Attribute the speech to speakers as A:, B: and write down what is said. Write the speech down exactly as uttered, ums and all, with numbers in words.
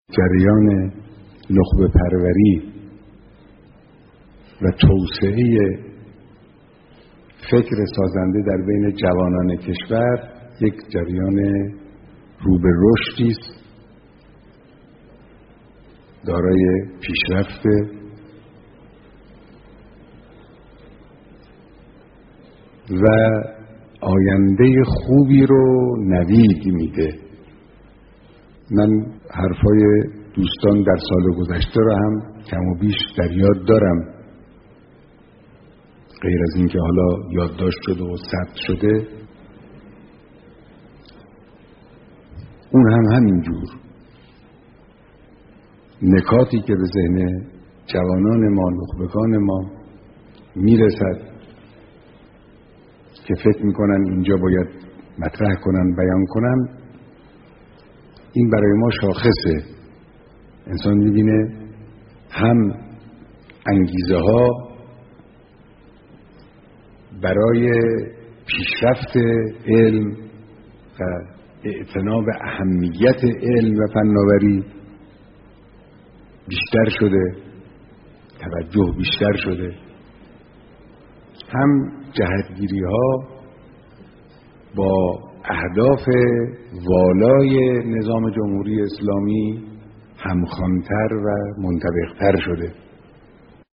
A: جریان نخبه پروری و توسعه فکر سازنده در بین جوانان کشور یک جریان رو به رشدی است، دارای پیشرفت و آینده خوبی رو نوید میده. من حرفای دوستان در سال گذشته رو هم کم و بیش در یاد دارم، غیر از اینکه حالا یادداشت شده و ثبت شده. اون هم همینجور نکاتی که به ذهن جوانان ما، نخبگان ما میرسد که فکر میکنن اینجا باید مطرح کنن، بیان کنن، این برای ما شاخصه. انسان میبینه هم انگیزه ها برای پیشرفت علم و اعتنا به اهمیت علم و فناوری بیشتر شده، توجه بیشتر شده، هم جهتگیری ها با اهداف والای نظام جمهوری اسلامی همخوان‌تر و منطبق‌تر شده.